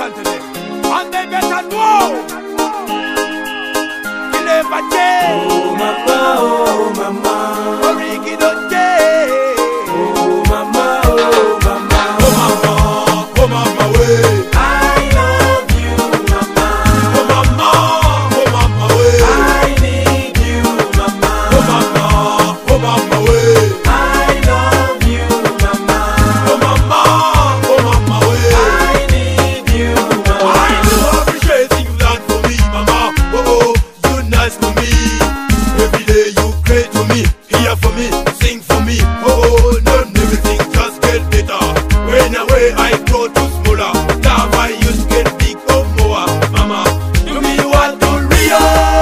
listen to this. And they better know. Qu'il est fatigué. Oh mama, Origi don't change. oh mama, oh mama, Oh mama, oh mama, way. I love you, mama. Oh mama, way. I need you, mama. Oh mama, way. I love you, mama. Oh mama, way. I need you, mama. I do appreciate things you done for me, mama. Oh, you nice to me. Every day you great to me, here for me, sing for me. Oh, not everything just get better. When away I grow too smaller, love I used get big or more. Mama, do me what to real.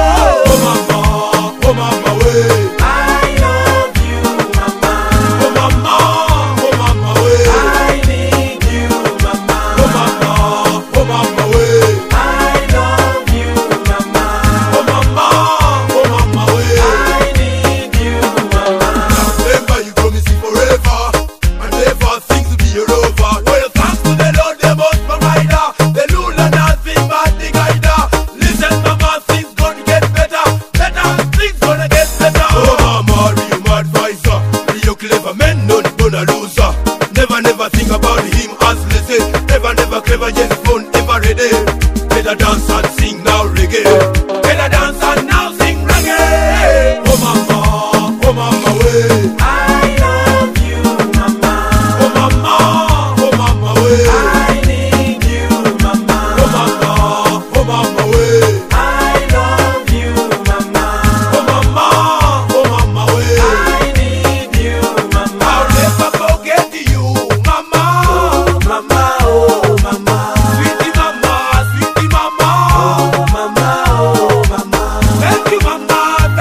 Oh mama, way. I love you, mama. Oh mama, way. I need you, mama. Oh mama, way. I love you, mama. Oh mama, way. I need you, mama. Remember you promised me forever, and never things will be over. Well, thanks to the Lord, the most provider, the rule and nothing but the guider. Listen, mama, things gonna get better, things gonna get better. Oh mama, real my advisor, real clever man, none gonna loser. Never think about him as lazy. Never clever, yes, phone ever ready. Better dance and sing now reggae. Better dance and now sing reggae. Oh mama, way. I love you, mama. Oh mama, way. I need you, mama. Oh mama, way. I love you, mama. Oh mama, way. I need you, mama. I'll never forget you, mama. Oh mama, oh mama. Sweetie mama. Oh mama, oh mama. Thank you, mama.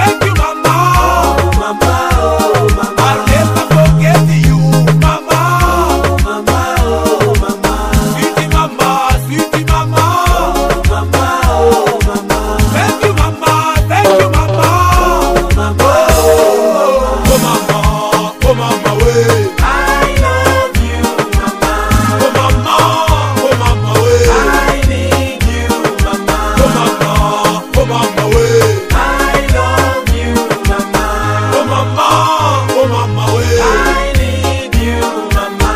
Oh mama, oh mama. I'll never forget you, mama. Oh mama, oh mama. Sweetie mama. Oh mama, oh mama. Thank you, mama. Oh mama, Oh mama, way. I love you, mama. Oh mama, way. I need you, mama. Oh mama, way. I love you, mama. Oh mama, way. I need you, mama.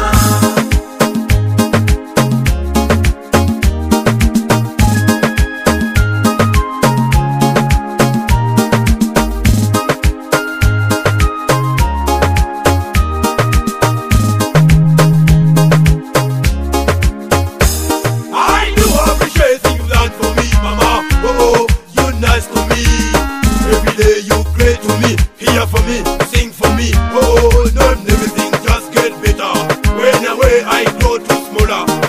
I do appreciate things you done for me, mama. Oh, you nice to me. Every day you great to me, here for me, sing for me. Oh, not everything just get better. When away I grow too smaller,